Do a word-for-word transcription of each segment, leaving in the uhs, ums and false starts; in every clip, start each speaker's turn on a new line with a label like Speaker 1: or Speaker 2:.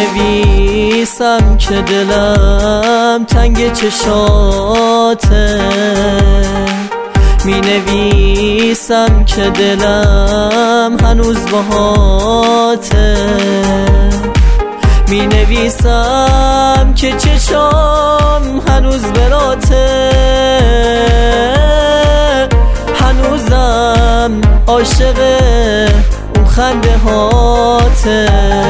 Speaker 1: نویسم که دلم تنگ چشاته، می نویسم که دلم هنوز باهاته، می نویسم که چشام هنوز براته، هنوزم عاشق اون خنده هاته.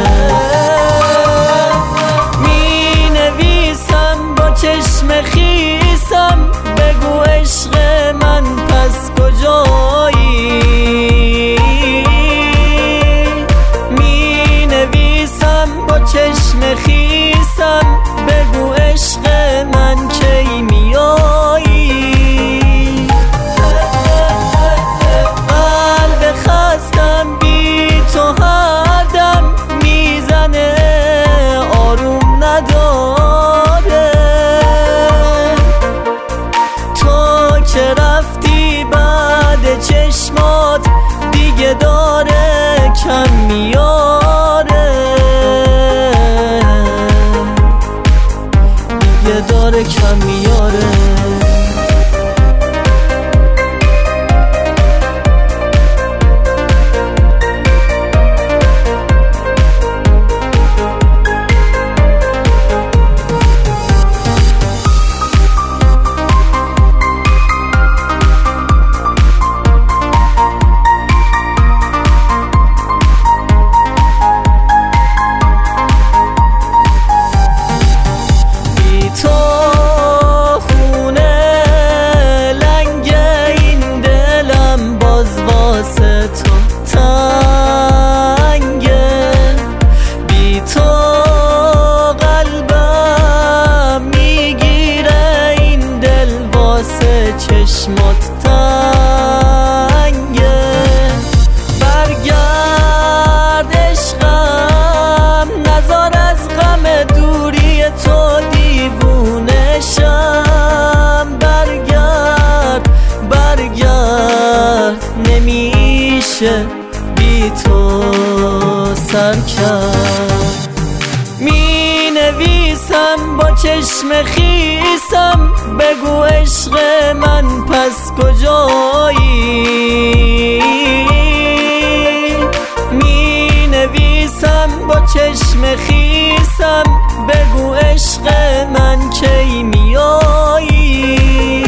Speaker 1: می نویسم با چشم خیسم بگو عشق من پس کجایی، می نویسم با چشم خیسم بگو عشق من کی میایی. قلب خستم بی تو هر دم میزنه آروم نداره، تو که رفتی بعد چشمات دیگه داره کم میاره، دیگه داره کم میاره. چشمات تنگه برگرد عشقم، نزار از غم دوری تو دیوونشم، برگرد برگرد نمیشه بی تو سر کرد. می نویسم با چشم خیسم بگو عشق من پس کجایی، می نویسم با چشم خیسم بگو عشق من کی میایی.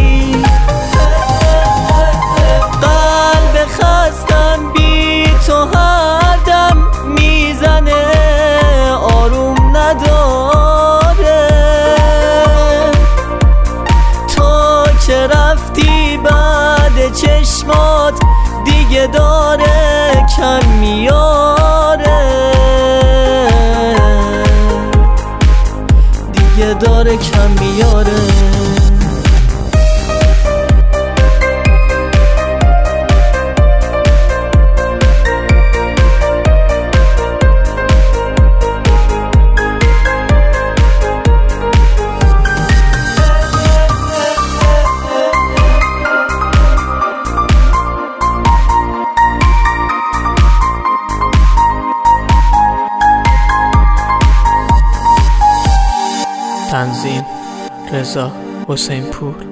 Speaker 1: قلب خستم بی تو هر دم میزنه آروم نداره، تو که رفتی بعد چشمات دیگه داره کم میاره، دیگه داره کم میاره.
Speaker 2: تنظیم رضا حسین پور.